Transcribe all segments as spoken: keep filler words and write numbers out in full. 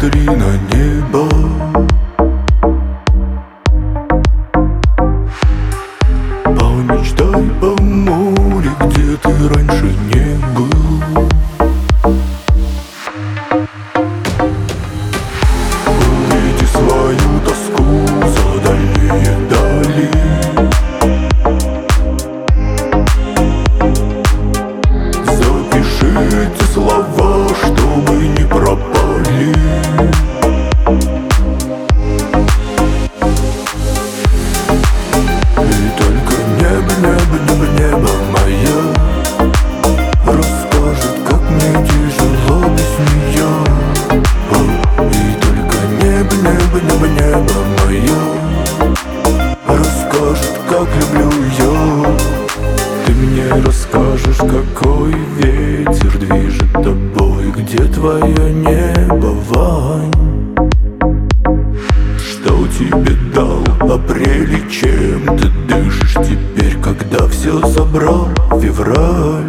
посмотри на небо. Помечтай о море, где ты раньше не был. Увиди свою тоску за дальние дали. Запишите слова, чтобы не пропали. И только небо, небо, небо, небо мое расскажет, как мне тяжело без нее. И только небо, небо, небо, небо мое расскажет, как люблю ее. Ты мне расскажешь, какой ветер движет тобой, где твое небо, Вань? Что тебе дал апрель и чем ты дышишь теперь, когда все забрал февраль?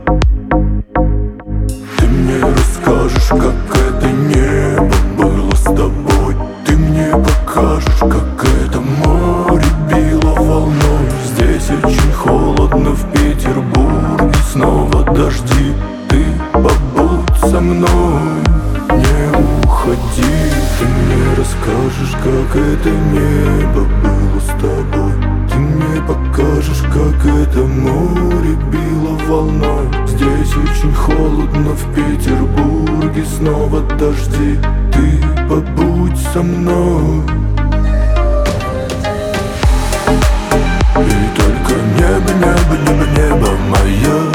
Ты мне расскажешь, как это небо было с тобой. Ты мне покажешь, как это море било волной. Здесь очень холодно, в Петербурге снова дожди. Ты побудь со мной, не уходи. Ты мне расскажешь, как это небо было с тобой. Ты мне покажешь, как это море било волной. Здесь очень холодно, в Петербурге снова дожди. Ты побудь со мной. И только небо, небо, небо, небо мое